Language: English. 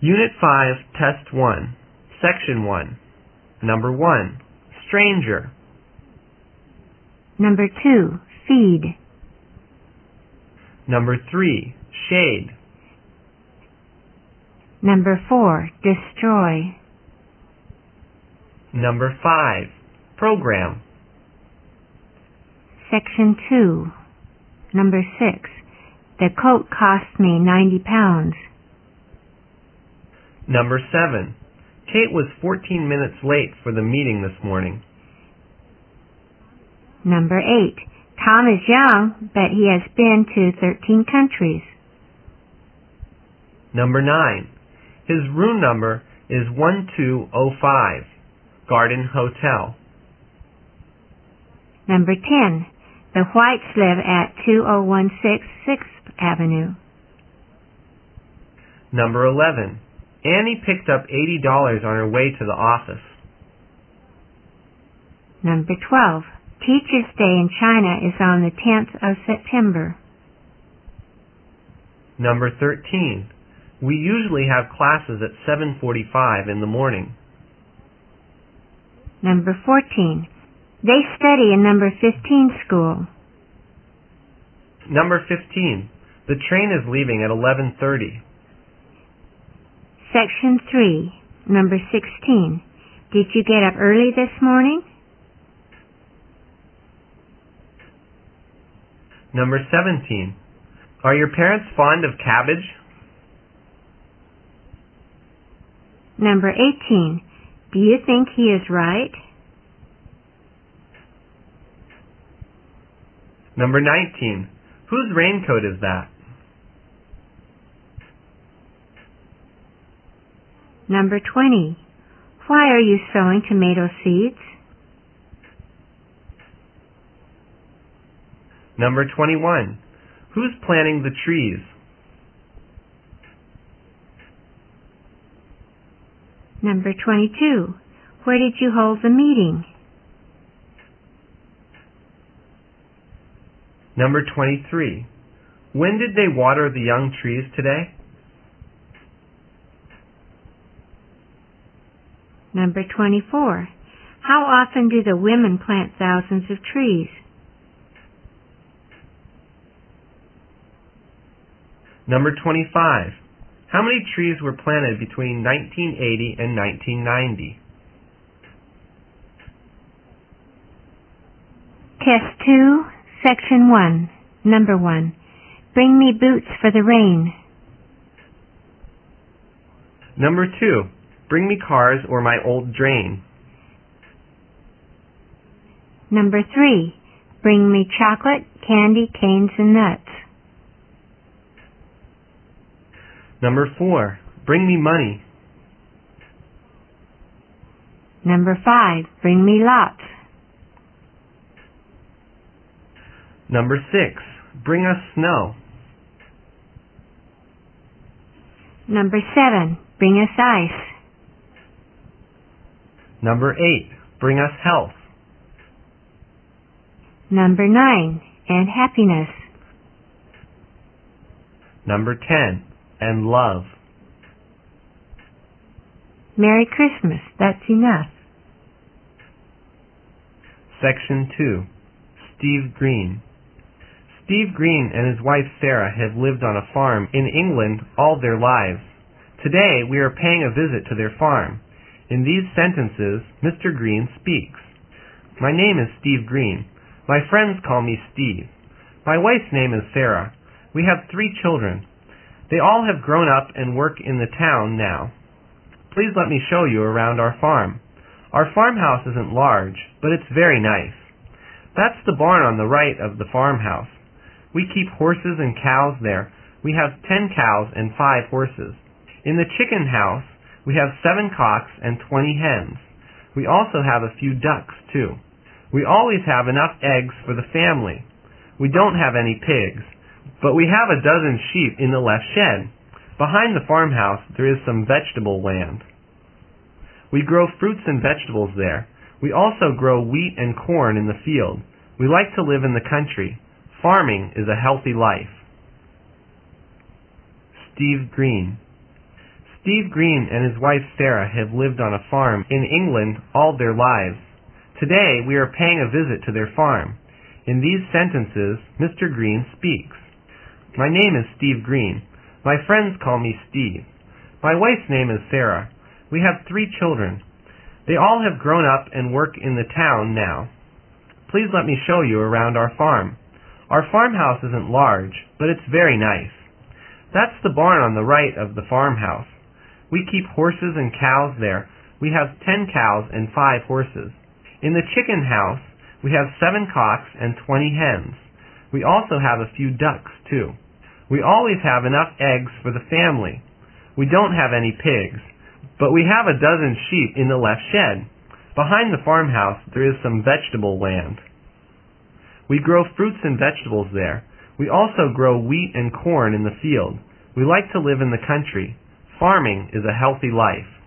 Unit 5, Test 1, Section 1. Number 1, stranger. Number 2, feed. Number 3, shade. Number 4, destroy. Number 5, program. Section 2. Number 6, the coat cost me 90 pounds. Number 7, Kate was 14 minutes late for the meeting this morning. Number 8, Tom is young, but he has been to 13 countries. Number 9, his room number is 1205, Garden Hotel. Number 10, the Whites live at 2016 6th Avenue. Number 11, Annie picked up $80 on her way to the office. Number 12, Teacher's Day in China is on the 10th of September. Number 13, we usually have classes at 7:45 in the morning. Number 14, they study in number 15 school. Number 15, the train is leaving at 11:30. Section 3, number 16, did you get up early this morning? Number 17, are your parents fond of cabbage? Number 18, do you think he is right? Number 19, whose raincoat is that? Number 20, why are you sowing tomato seeds? Number 21, who's planting the trees? Number 22, where did you hold the meeting? Number 23, when did they water the young trees today? Number 24, how often do the women plant thousands of trees? Number 25, how many trees were planted between 1980 and 1990? Test 2, Section 1, Number 1, bring me boots for the rain. Number 2, bring me cars or my old drain. Number 3, bring me chocolate, candy, canes, and nuts. Number 4, bring me money. Number 5, bring me lots. Number 6, bring us snow. Number 7, bring us ice. Number 8, bring us health. Number 9, and happiness. Number 10, and love. Merry Christmas, that's enough. Section 2, Steve Green. Steve Green and his wife Sarah have lived on a farm in England all their lives. Today we are paying a visit to their farm. In these sentences, Mr. Green speaks. My name is Steve Green. My friends call me Steve. My wife's name is Sarah. We have 3 children. They all have grown up and work in the town now. Please let me show you around our farm. Our farmhouse isn't large, but it's very nice. That's the barn on the right of the farmhouse. We keep horses and cows there. We have 10 cows and 5 horses. In the chicken house, we have 7 cocks and 20 hens. We also have a few ducks, too. We always have enough eggs for the family. We don't have any pigs, but we have a dozen sheep in the left shed. Behind the farmhouse, there is some vegetable land. We grow fruits and vegetables there. We also grow wheat and corn in the field. We like to live in the country. Farming is a healthy life. Steve Green. Steve Green and his wife Sarah have lived on a farm in England all their lives. Today we are paying a visit to their farm. In these sentences, Mr. Green speaks. My name is Steve Green. My friends call me Steve. My wife's name is Sarah. We have 3 children. They all have grown up and work in the town now. Please let me show you around our farm. Our farmhouse isn't large, but it's very nice. That's the barn on the right of the farmhouse. We keep horses and cows there. We have 10 cows and 5 horses. In the chicken house, we have 7 cocks and 20 hens. We also have a few ducks, too. We always have enough eggs for the family. We don't have any pigs, but we have a dozen sheep in the left shed. Behind the farmhouse, there is some vegetable land. We grow fruits and vegetables there. We also grow wheat and corn in the field. We like to live in the country. Farming is a healthy life.